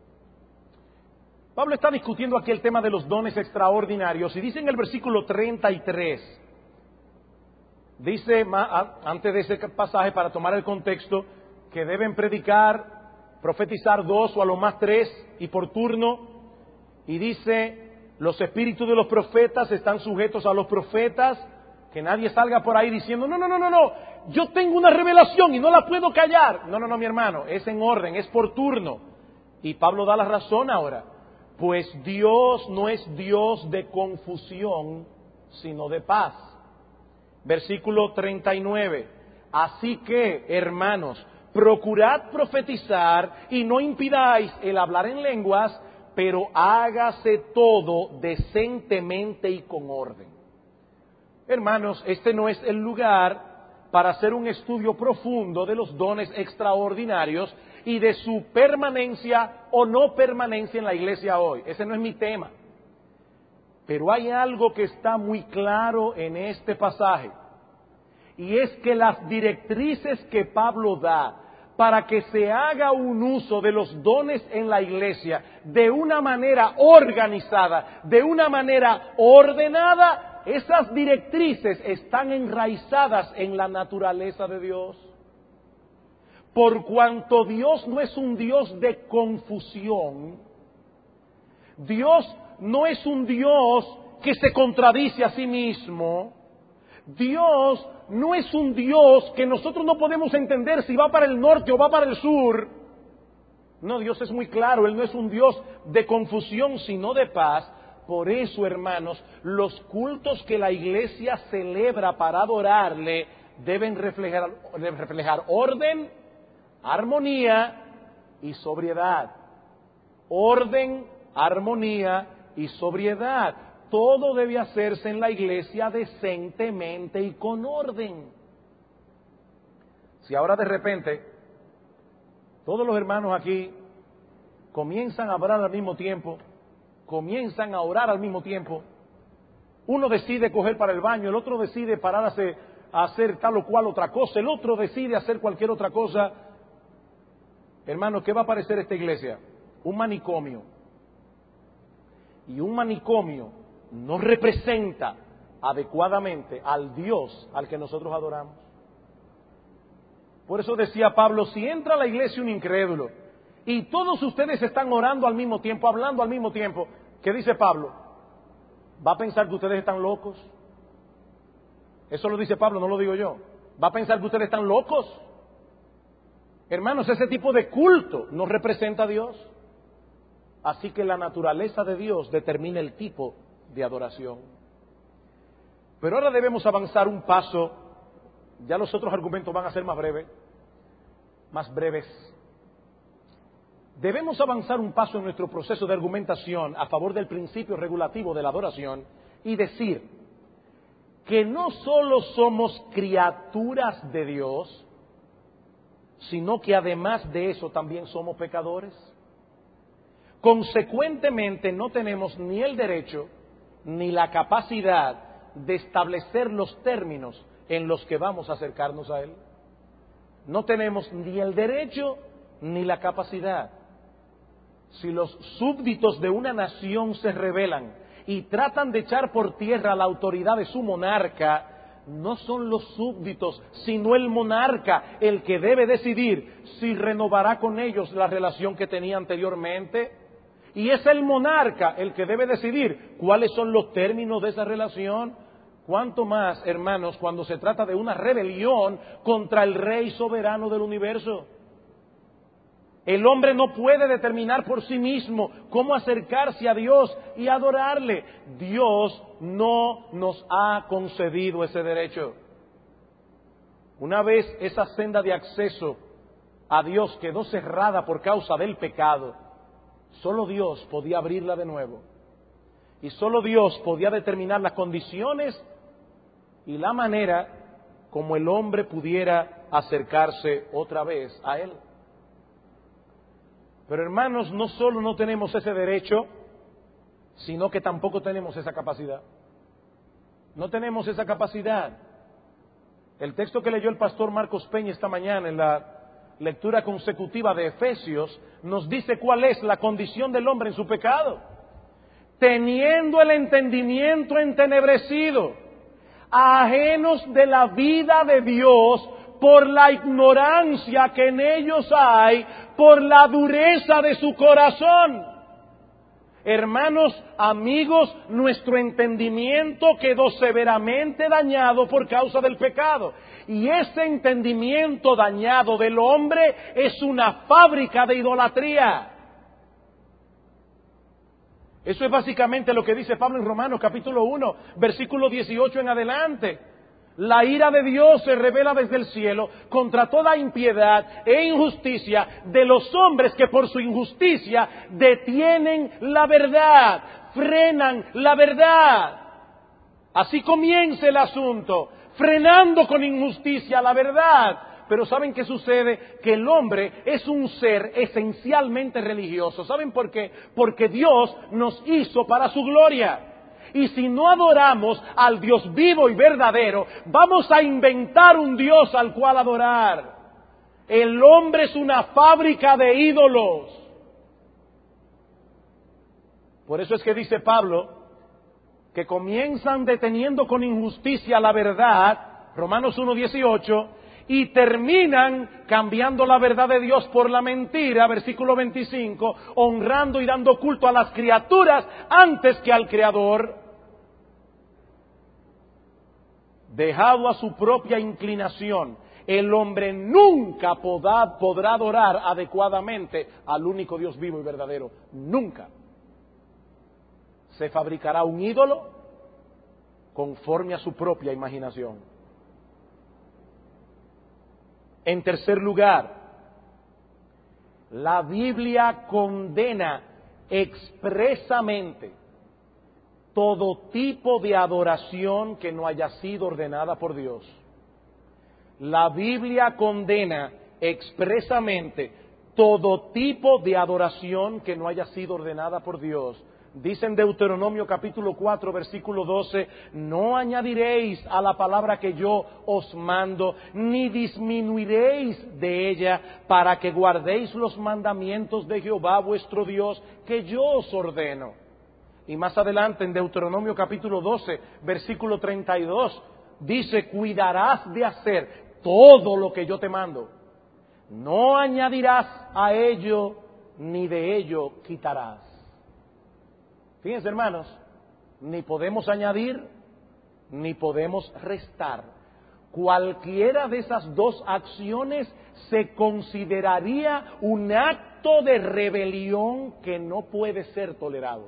Pablo está discutiendo aquí el tema de los dones extraordinarios y dice en el versículo treinta y tres, dice antes de ese pasaje, para tomar el contexto, que deben predicar, profetizar dos o a lo más tres y por turno, y dice, los espíritus de los profetas están sujetos a los profetas. Que nadie salga por ahí diciendo, no, no, no, no, no, yo tengo una revelación y no la puedo callar. No, no, no, mi hermano, es en orden, es por turno. Y Pablo da la razón ahora. Pues Dios no es Dios de confusión, sino de paz. Versículo treinta y nueve. Así que, hermanos, procurad profetizar y no impidáis el hablar en lenguas, pero hágase todo decentemente y con orden. Hermanos, este no es el lugar para hacer un estudio profundo de los dones extraordinarios y de su permanencia o no permanencia en la iglesia hoy. Ese no es mi tema. Pero hay algo que está muy claro en este pasaje, y es que las directrices que Pablo da para que se haga un uso de los dones en la iglesia de una manera organizada, de una manera ordenada, esas directrices están enraizadas en la naturaleza de Dios. Por cuanto Dios no es un Dios de confusión, Dios no es un Dios que se contradice a sí mismo, Dios no es un Dios que nosotros no podemos entender si va para el norte o va para el sur. No, Dios es muy claro, Él no es un Dios de confusión, sino de paz. Por eso, hermanos, los cultos que la iglesia celebra para adorarle deben reflejar, reflejar orden, armonía y sobriedad. Orden, armonía y sobriedad. Todo debe hacerse en la iglesia decentemente y con orden. Si ahora de repente todos los hermanos aquí comienzan a orar al mismo tiempo, comienzan a orar al mismo tiempo, uno decide coger para el baño, el otro decide pararse a hacer tal o cual otra cosa, el otro decide hacer cualquier otra cosa, hermano, ¿qué va a parecer esta iglesia? Un manicomio. Y un manicomio no representa adecuadamente al Dios al que nosotros adoramos. Por eso decía Pablo, si entra a la iglesia un incrédulo y todos ustedes están orando al mismo tiempo, hablando al mismo tiempo, ¿qué dice Pablo? ¿Va a pensar que ustedes están locos? Eso lo dice Pablo, no lo digo yo. ¿Va a pensar que ustedes están locos? Hermanos, ese tipo de culto no representa a Dios. Así que la naturaleza de Dios determina el tipo de adoración. Pero ahora debemos avanzar un paso. Ya los otros argumentos van a ser más breves, más breves. Debemos avanzar un paso en nuestro proceso de argumentación a favor del principio regulativo de la adoración y decir que no solo somos criaturas de Dios, sino que además de eso también somos pecadores. Consecuentemente no tenemos ni el derecho ni la capacidad de establecer los términos en los que vamos a acercarnos a Él. No tenemos ni el derecho ni la capacidad. Si los súbditos de una nación se rebelan y tratan de echar por tierra la autoridad de su monarca, no son los súbditos, sino el monarca el que debe decidir si renovará con ellos la relación que tenía anteriormente. Y es el monarca el que debe decidir cuáles son los términos de esa relación. Cuánto más, hermanos, cuando se trata de una rebelión contra el Rey soberano del universo. El hombre no puede determinar por sí mismo cómo acercarse a Dios y adorarle. Dios no nos ha concedido ese derecho. Una vez esa senda de acceso a Dios quedó cerrada por causa del pecado, Solo Dios podía abrirla de nuevo. Y solo Dios podía determinar las condiciones y la manera como el hombre pudiera acercarse otra vez a Él. Pero hermanos, no solo no tenemos ese derecho, sino que tampoco tenemos esa capacidad. No tenemos esa capacidad. El texto que leyó el pastor Marcos Peña esta mañana en la lectura consecutiva de Efesios nos dice cuál es la condición del hombre en su pecado. Teniendo el entendimiento entenebrecido, ajenos de la vida de Dios por la ignorancia que en ellos hay, por la dureza de su corazón. Hermanos, amigos, nuestro entendimiento quedó severamente dañado por causa del pecado. Y ese entendimiento dañado del hombre es una fábrica de idolatría. Eso es básicamente lo que dice Pablo en Romanos capítulo uno, versículo dieciocho en adelante. La ira de Dios se revela desde el cielo contra toda impiedad e injusticia de los hombres que por su injusticia detienen la verdad, frenan la verdad. Así comienza el asunto, frenando con injusticia la verdad. Pero ¿saben qué sucede? Que el hombre es un ser esencialmente religioso. ¿Saben por qué? Porque Dios nos hizo para su gloria. Y si no adoramos al Dios vivo y verdadero, vamos a inventar un Dios al cual adorar. El hombre es una fábrica de ídolos. Por eso es que dice Pablo que comienzan deteniendo con injusticia la verdad, Romanos uno dieciocho, y terminan cambiando la verdad de Dios por la mentira, versículo veinticinco, honrando y dando culto a las criaturas antes que al Creador. Dejado a su propia inclinación, el hombre nunca podrá, podrá adorar adecuadamente al único Dios vivo y verdadero. Nunca. Se fabricará un ídolo conforme a su propia imaginación. En tercer lugar, la Biblia condena expresamente todo tipo de adoración que no haya sido ordenada por Dios. La Biblia condena expresamente todo tipo de adoración que no haya sido ordenada por Dios. Dice en Deuteronomio capítulo cuatro, versículo doce, no añadiréis a la palabra que yo os mando, ni disminuiréis de ella, para que guardéis los mandamientos de Jehová vuestro Dios, que yo os ordeno. Y más adelante en Deuteronomio capítulo doce, versículo treinta y dos, dice, cuidarás de hacer todo lo que yo te mando. No añadirás a ello, ni de ello quitarás. Fíjense, hermanos, ni podemos añadir, ni podemos restar. Cualquiera de esas dos acciones se consideraría un acto de rebelión que no puede ser tolerado.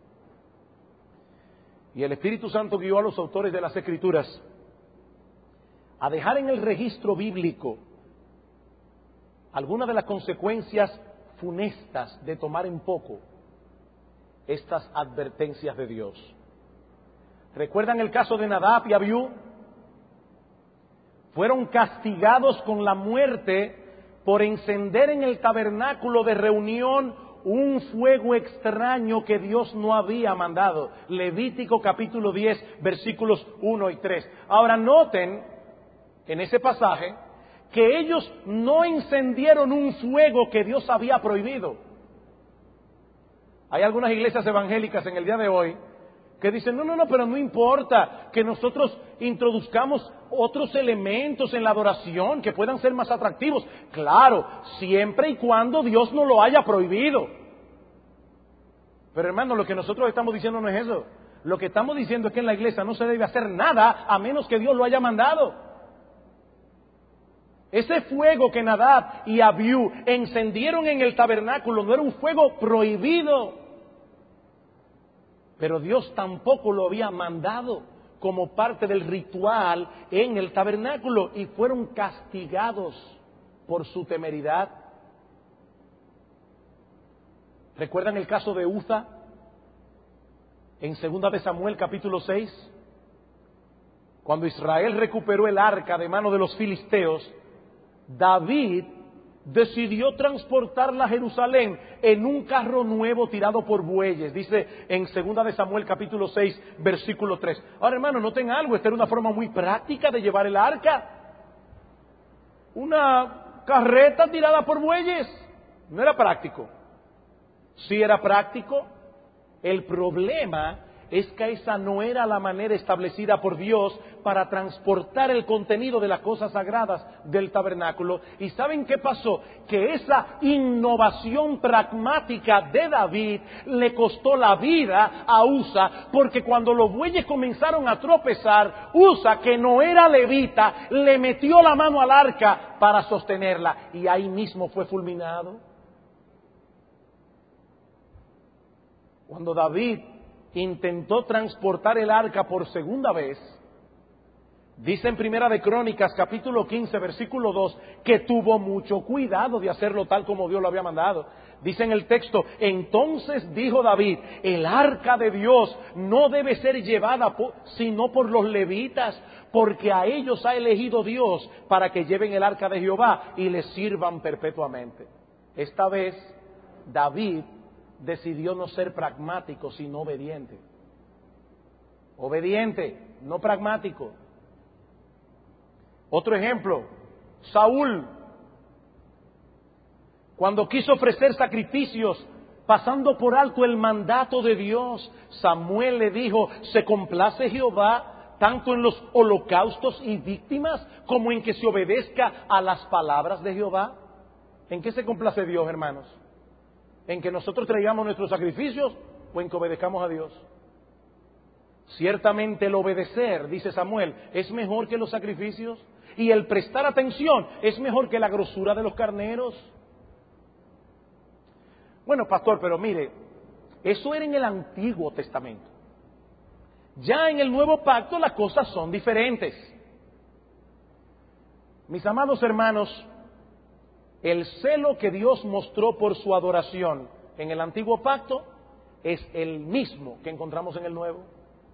Y el Espíritu Santo guió a los autores de las Escrituras a dejar en el registro bíblico algunas de las consecuencias funestas de tomar en poco estas advertencias de Dios. ¿Recuerdan el caso de Nadab y Abiú? Fueron castigados con la muerte por encender en el tabernáculo de reunión un fuego extraño que Dios no había mandado. Levítico capítulo diez, versículos uno y tres. Ahora noten en ese pasaje que ellos no encendieron un fuego que Dios había prohibido. Hay algunas iglesias evangélicas en el día de hoy que dicen, no, no, no, pero no importa que nosotros introduzcamos otros elementos en la adoración que puedan ser más atractivos. Claro, siempre y cuando Dios no lo haya prohibido. Pero hermano, lo que nosotros estamos diciendo no es eso. Lo que estamos diciendo es que en la iglesia no se debe hacer nada a menos que Dios lo haya mandado. Ese fuego que Nadab y Abiú encendieron en el tabernáculo no era un fuego prohibido. Pero Dios tampoco lo había mandado como parte del ritual en el tabernáculo y fueron castigados por su temeridad. ¿Recuerdan el caso de Uza? En segunda de Samuel capítulo seis, cuando Israel recuperó el arca de mano de los filisteos, David decidió transportarla a Jerusalén en un carro nuevo tirado por bueyes, dice en segunda de Samuel capítulo seis, versículo tres. Ahora, hermano, noten algo, esta era una forma muy práctica de llevar el arca. Una carreta tirada por bueyes. No era práctico. Sí era práctico. El problema es que esa no era la manera establecida por Dios para transportar el contenido de las cosas sagradas del tabernáculo. ¿Y saben qué pasó? Que esa innovación pragmática de David le costó la vida a Uza, porque cuando los bueyes comenzaron a tropezar, Uza, que no era levita, le metió la mano al arca para sostenerla y ahí mismo fue fulminado. Cuando David intentó transportar el arca por segunda vez, dice en Primera de Crónicas, capítulo quince, versículo dos, que tuvo mucho cuidado de hacerlo tal como Dios lo había mandado. Dice en el texto, entonces dijo David, el arca de Dios no debe ser llevada por, sino por los levitas, porque a ellos ha elegido Dios para que lleven el arca de Jehová y les sirvan perpetuamente. Esta vez, David decidió no ser pragmático, sino obediente. Obediente, no pragmático. Otro ejemplo, Saúl, cuando quiso ofrecer sacrificios, pasando por alto el mandato de Dios, Samuel le dijo, ¿se complace Jehová tanto en los holocaustos y víctimas como en que se obedezca a las palabras de Jehová? ¿En qué se complace Dios, hermanos? ¿En que nosotros traigamos nuestros sacrificios o en que obedezcamos a Dios? Ciertamente el obedecer, dice Samuel, es mejor que los sacrificios, y el prestar atención es mejor que la grosura de los carneros. Bueno, pastor, pero mire, eso era en el Antiguo Testamento. Ya en el Nuevo Pacto las cosas son diferentes. Mis amados hermanos, el celo que Dios mostró por su adoración en el Antiguo Pacto es el mismo que encontramos en el Nuevo.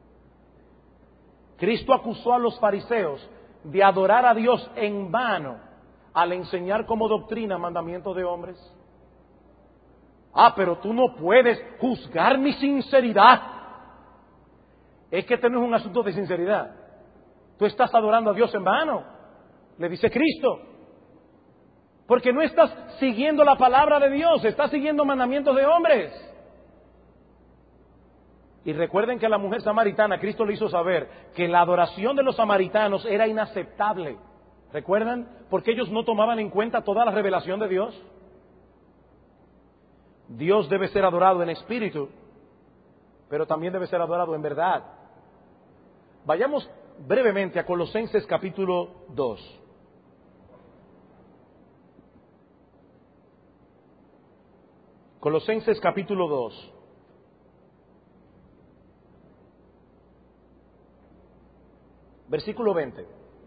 Cristo acusó a los fariseos de adorar a Dios en vano al enseñar como doctrina mandamientos de hombres. Ah, pero tú no puedes juzgar mi sinceridad. Es que este no es un asunto de sinceridad. Tú estás adorando a Dios en vano, le dice Cristo. Porque no estás siguiendo la palabra de Dios, estás siguiendo mandamientos de hombres. Y recuerden que a la mujer samaritana Cristo le hizo saber que la adoración de los samaritanos era inaceptable. ¿Recuerdan? Porque ellos no tomaban en cuenta toda la revelación de Dios. Dios debe ser adorado en espíritu, pero también debe ser adorado en verdad. Vayamos brevemente a Colosenses capítulo dos. Colosenses capítulo dos. Versículo veinte.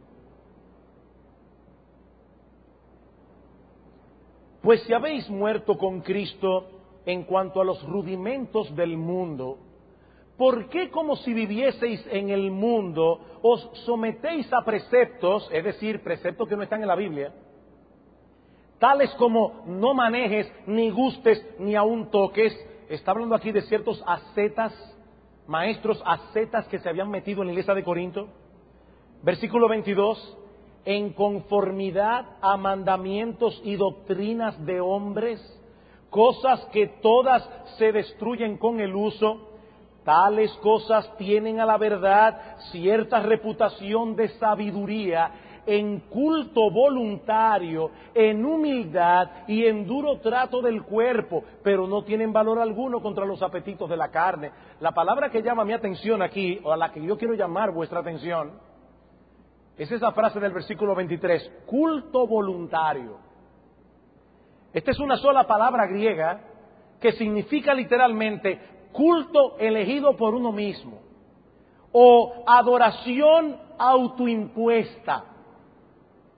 Pues si habéis muerto con Cristo en cuanto a los rudimentos del mundo, ¿por qué como si vivieseis en el mundo os sometéis a preceptos, es decir, preceptos que no están en la Biblia, tales como no manejes, ni gustes, ni aun toques? Está hablando aquí de ciertos ascetas, maestros ascetas que se habían metido en la iglesia de Corinto. Versículo veintidós, en conformidad a mandamientos y doctrinas de hombres, cosas que todas se destruyen con el uso, tales cosas tienen a la verdad cierta reputación de sabiduría, en culto voluntario, en humildad y en duro trato del cuerpo, pero no tienen valor alguno contra los apetitos de la carne. La palabra que llama mi atención aquí, o a la que yo quiero llamar vuestra atención, es esa frase del versículo veintitrés, culto voluntario. Esta es una sola palabra griega que significa literalmente culto elegido por uno mismo o adoración autoimpuesta.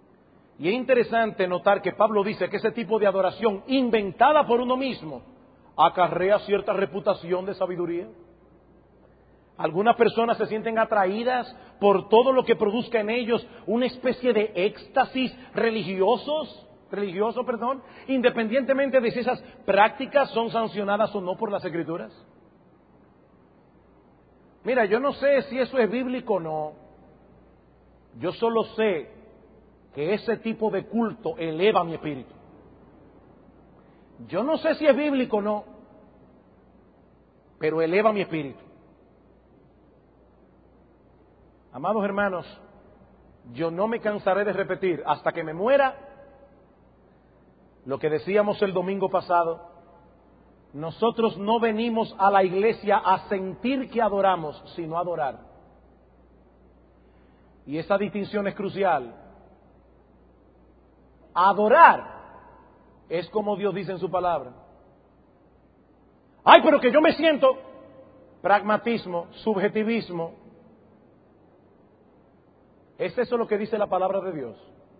Y es interesante notar que Pablo dice que ese tipo de adoración inventada por uno mismo acarrea cierta reputación de sabiduría. Algunas personas se sienten atraídas por todo lo que produzca en ellos una especie de éxtasis religiosos, religioso, perdón, independientemente de si esas prácticas son sancionadas o no por las Escrituras. Mira, yo no sé si eso es bíblico o no. Yo solo sé que ese tipo de culto eleva mi espíritu. Yo no sé si es bíblico o no, pero eleva mi espíritu. Amados hermanos, yo no me cansaré de repetir hasta que me muera lo que decíamos el domingo pasado. Nosotros no venimos a la iglesia a sentir que adoramos, sino a adorar. Y esa distinción es crucial. Adorar es como Dios dice en su palabra. Ay, pero que yo me siento. Pragmatismo, subjetivismo. ¿Es eso lo que dice la palabra de Dios?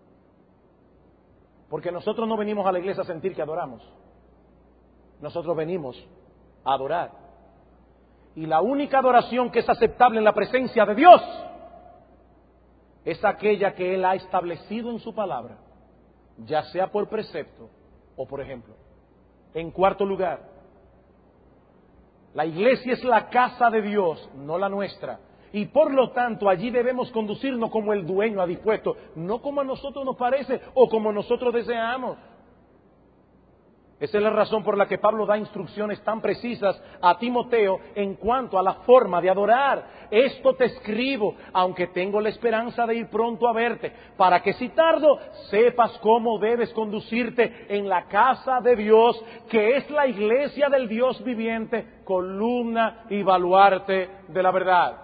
Porque nosotros no venimos a la iglesia a sentir que adoramos. Nosotros venimos a adorar. Y la única adoración que es aceptable en la presencia de Dios es aquella que Él ha establecido en su palabra, ya sea por precepto o por ejemplo. En cuarto lugar, la iglesia es la casa de Dios, no la nuestra. Y por lo tanto allí debemos conducirnos como el dueño ha dispuesto, no como a nosotros nos parece o como nosotros deseamos. Esa es la razón por la que Pablo da instrucciones tan precisas a Timoteo en cuanto a la forma de adorar. Esto te escribo, aunque tengo la esperanza de ir pronto a verte, para que si tardo sepas cómo debes conducirte en la casa de Dios, que es la iglesia del Dios viviente, columna y baluarte de la verdad.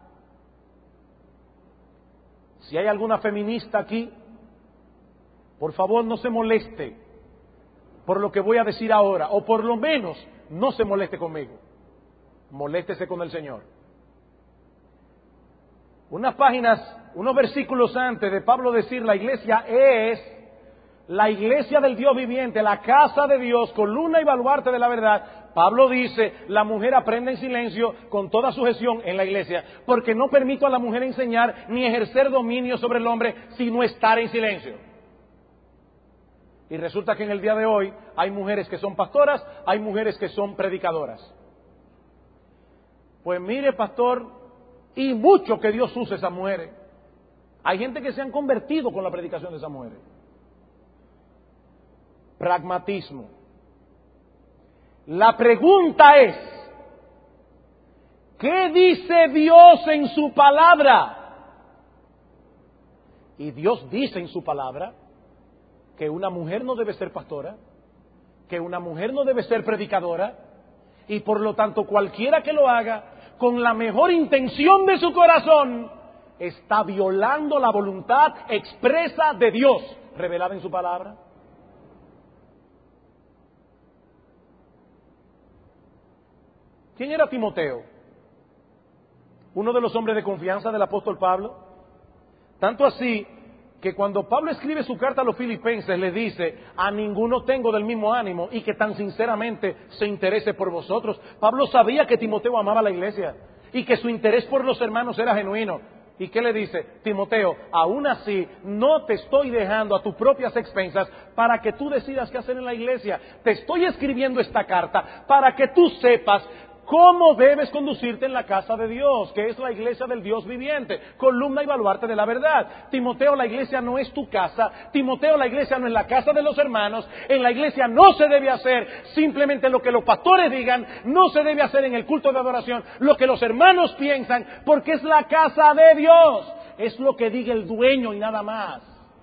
Si hay alguna feminista aquí, por favor no se moleste por lo que voy a decir ahora, o por lo menos no se moleste conmigo, moléstese con el Señor. Unas páginas, unos versículos antes de Pablo decir la iglesia es la iglesia del Dios viviente, la casa de Dios, columna y baluarte de la verdad, Pablo dice, la mujer aprende en silencio con toda sujeción en la iglesia, porque no permito a la mujer enseñar ni ejercer dominio sobre el hombre, sino estar en silencio. Y resulta que en el día de hoy hay mujeres que son pastoras, hay mujeres que son predicadoras. Pues mire, pastor, y mucho que Dios use esas mujeres. Hay gente que se han convertido con la predicación de esas mujeres. Pragmatismo. La pregunta es, ¿qué dice Dios en su palabra? Y Dios dice en su palabra que una mujer no debe ser pastora, que una mujer no debe ser predicadora, y por lo tanto cualquiera que lo haga con la mejor intención de su corazón está violando la voluntad expresa de Dios revelada en su palabra. ¿Quién era Timoteo? Uno de los hombres de confianza del apóstol Pablo. Tanto así que cuando Pablo escribe su carta a los filipenses le dice, a ninguno tengo del mismo ánimo y que tan sinceramente se interese por vosotros. Pablo sabía que Timoteo amaba a la iglesia y que su interés por los hermanos era genuino. ¿Y qué le dice? Timoteo, aún así no te estoy dejando a tus propias expensas para que tú decidas qué hacer en la iglesia. Te estoy escribiendo esta carta para que tú sepas cómo debes conducirte en la casa de Dios, que es la iglesia del Dios viviente, columna y baluarte de la verdad. Timoteo, la iglesia no es tu casa. Timoteo, la iglesia no es la casa de los hermanos. En la iglesia no se debe hacer simplemente lo que los pastores digan, no se debe hacer en el culto de adoración lo que los hermanos piensan, porque es la casa de Dios. Es lo que diga el dueño y nada más.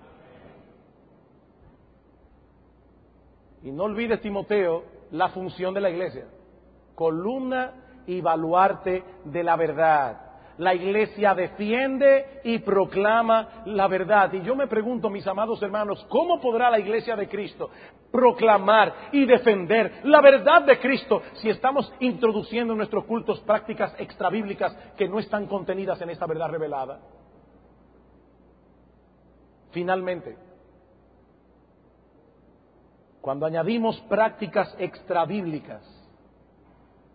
Y no olvides, Timoteo, la función de la iglesia. Columna y baluarte de la verdad. La iglesia defiende y proclama la verdad. Y yo me pregunto, mis amados hermanos, ¿cómo podrá la iglesia de Cristo proclamar y defender la verdad de Cristo si estamos introduciendo en nuestros cultos prácticas extrabíblicas que no están contenidas en esta verdad revelada? Finalmente, cuando añadimos prácticas extrabíblicas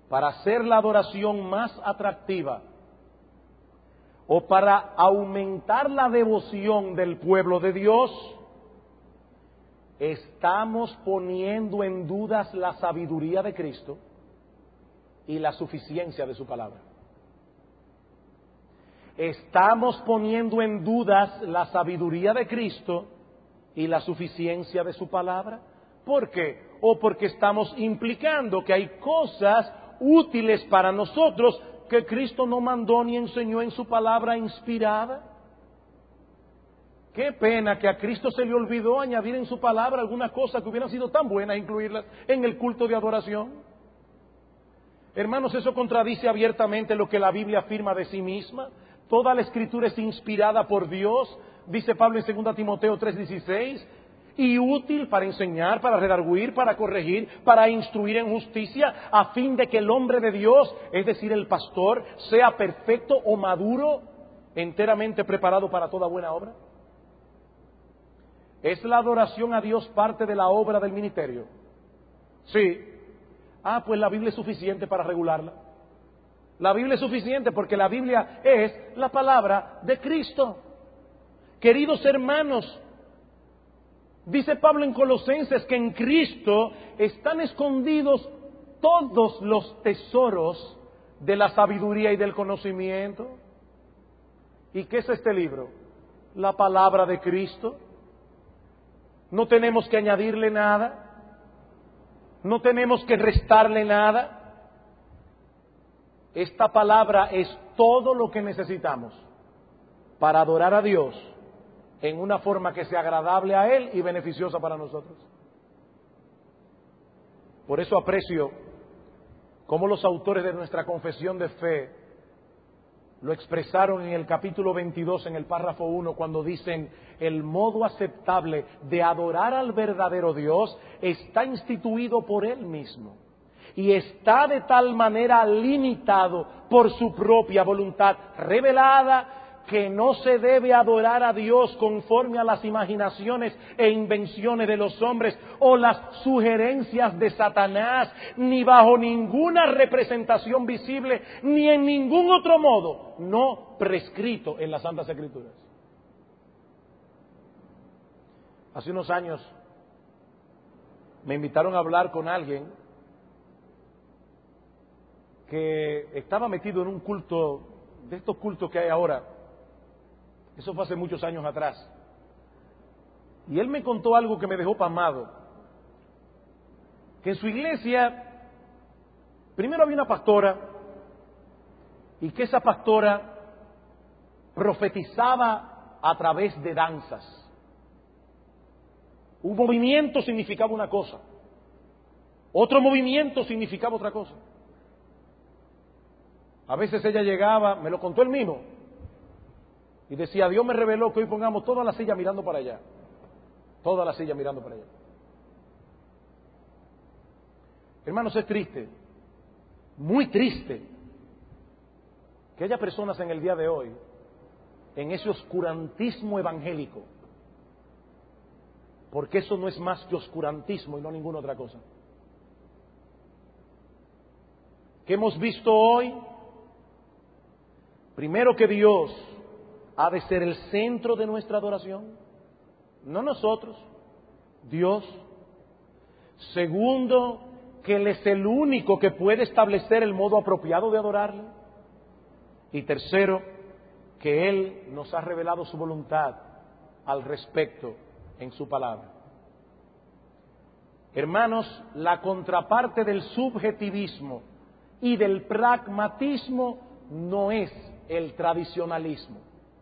para hacer la adoración más atractiva o para aumentar la devoción del pueblo de Dios, estamos poniendo en dudas la sabiduría de Cristo y la suficiencia de su palabra. Estamos poniendo en dudas la sabiduría de Cristo y la suficiencia de su palabra. ¿Por qué? O porque estamos implicando que hay cosas útiles para nosotros que Cristo no mandó ni enseñó en su palabra inspirada. Qué pena que a Cristo se le olvidó añadir en su palabra algunas cosas que hubieran sido tan buenas incluirlas en el culto de adoración. Hermanos, eso contradice abiertamente lo que la Biblia afirma de sí misma. Toda la Escritura es inspirada por Dios, dice Pablo en segunda Timoteo tres dieciséis, y útil para enseñar, para redarguir, para corregir, para instruir en justicia, a fin de que el hombre de Dios, es decir, el pastor, sea perfecto o maduro, enteramente preparado para toda buena obra. ¿Es la adoración a Dios parte de la obra del ministerio? Sí. Ah, pues la Biblia es suficiente para regularla. La Biblia es suficiente porque la Biblia es la palabra de Cristo. Queridos hermanos, dice Pablo en Colosenses que en Cristo están escondidos todos los tesoros de la sabiduría y del conocimiento. ¿Y qué es este libro? La palabra de Cristo. No tenemos que añadirle nada. No tenemos que restarle nada. Esta palabra es todo lo que necesitamos para adorar a Dios en una forma que sea agradable a Él y beneficiosa para nosotros. Por eso aprecio cómo los autores de nuestra confesión de fe lo expresaron en el capítulo veintidós, en el párrafo uno, cuando dicen: el modo aceptable de adorar al verdadero Dios está instituido por Él mismo y está de tal manera limitado por su propia voluntad revelada, que no se debe adorar a Dios conforme a las imaginaciones e invenciones de los hombres o las sugerencias de Satanás, ni bajo ninguna representación visible, ni en ningún otro modo no prescrito en las Santas Escrituras. Hace unos años me invitaron a hablar con alguien que estaba metido en un culto, de estos cultos que hay ahora. Eso fue hace muchos años atrás. Y él me contó algo que me dejó pasmado. Que en su iglesia, primero había una pastora, y que esa pastora profetizaba a través de danzas. Un movimiento significaba una cosa, otro movimiento significaba otra cosa. A veces ella llegaba, me lo contó él mismo, y decía: Dios me reveló que hoy pongamos toda la silla mirando para allá. Toda la silla mirando para allá. Hermanos, es triste, muy triste, que haya personas en el día de hoy en ese oscurantismo evangélico, porque eso no es más que oscurantismo y no ninguna otra cosa. ¿Qué hemos visto hoy? Primero, que Dios ha de ser el centro de nuestra adoración, no nosotros, Dios. Segundo, que Él es el único que puede establecer el modo apropiado de adorarle. Y tercero, que Él nos ha revelado su voluntad al respecto en su palabra. Hermanos, la contraparte del subjetivismo y del pragmatismo no es el tradicionalismo.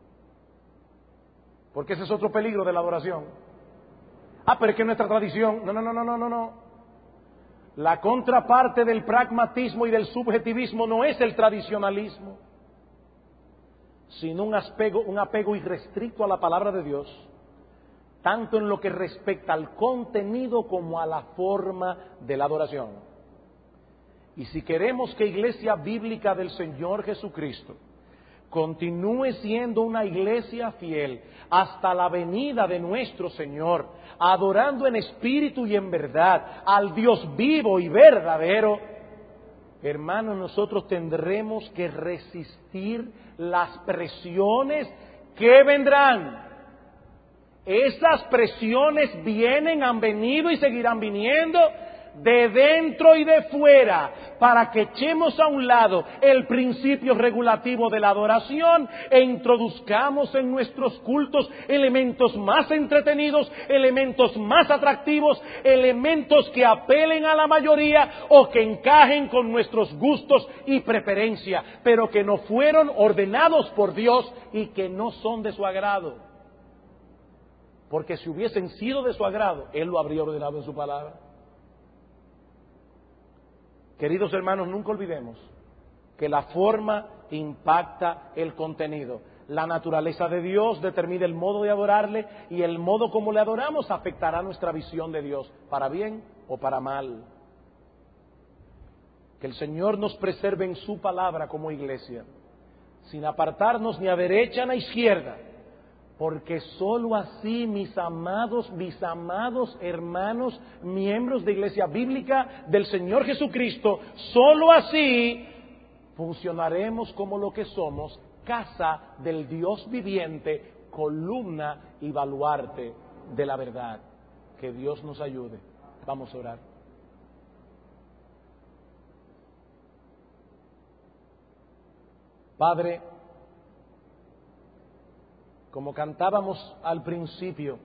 Porque ese es otro peligro de la adoración. Ah, pero es que nuestra tradición... No, no, no, no, no, no, no. La contraparte del pragmatismo y del subjetivismo no es el tradicionalismo, sino un apego, un apego irrestricto a la palabra de Dios, tanto en lo que respecta al contenido como a la forma de la adoración. Y si queremos que Iglesia Bíblica del Señor Jesucristo continúe siendo una iglesia fiel hasta la venida de nuestro Señor, adorando en espíritu y en verdad al Dios vivo y verdadero, hermanos, nosotros tendremos que resistir las presiones que vendrán. Esas presiones vienen, han venido y seguirán viniendo de dentro y de fuera, para que echemos a un lado el principio regulativo de la adoración e introduzcamos en nuestros cultos elementos más entretenidos, elementos más atractivos, elementos que apelen a la mayoría o que encajen con nuestros gustos y preferencias, pero que no fueron ordenados por Dios y que no son de su agrado. Porque si hubiesen sido de su agrado, Él lo habría ordenado en su palabra. Queridos hermanos, nunca olvidemos que la forma impacta el contenido. La naturaleza de Dios determina el modo de adorarle y el modo como le adoramos afectará nuestra visión de Dios, para bien o para mal. Que el Señor nos preserve en su palabra como iglesia, sin apartarnos ni a derecha ni a izquierda, porque sólo así, mis amados, mis amados hermanos, miembros de Iglesia Bíblica del Señor Jesucristo, sólo así funcionaremos como lo que somos, casa del Dios viviente, columna y baluarte de la verdad. Que Dios nos ayude. Vamos a orar. Padre, como cantábamos al principio,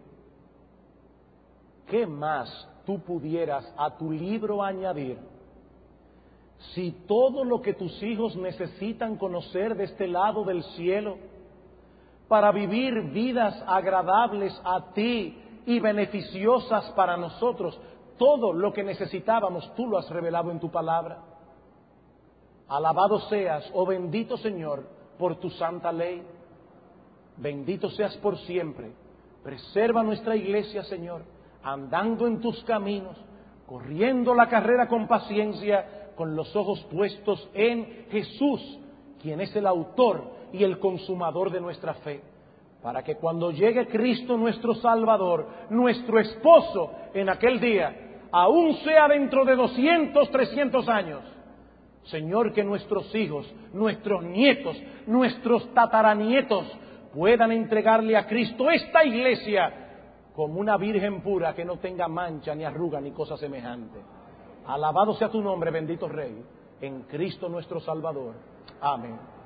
¿qué más tú pudieras a tu libro añadir si todo lo que tus hijos necesitan conocer de este lado del cielo para vivir vidas agradables a ti y beneficiosas para nosotros, todo lo que necesitábamos tú lo has revelado en tu palabra? Alabado seas, oh bendito Señor, por tu santa ley. Bendito seas por siempre. Preserva nuestra iglesia, Señor, andando en tus caminos, corriendo la carrera con paciencia, con los ojos puestos en Jesús, quien es el autor y el consumador de nuestra fe, para que cuando llegue Cristo nuestro Salvador, nuestro esposo en aquel día, aún sea dentro de doscientos, trescientos años, Señor, que nuestros hijos, nuestros nietos, nuestros tataranietos puedan entregarle a Cristo esta iglesia como una virgen pura que no tenga mancha, ni arruga, ni cosa semejante. Alabado sea tu nombre, bendito Rey, en Cristo nuestro Salvador. Amén.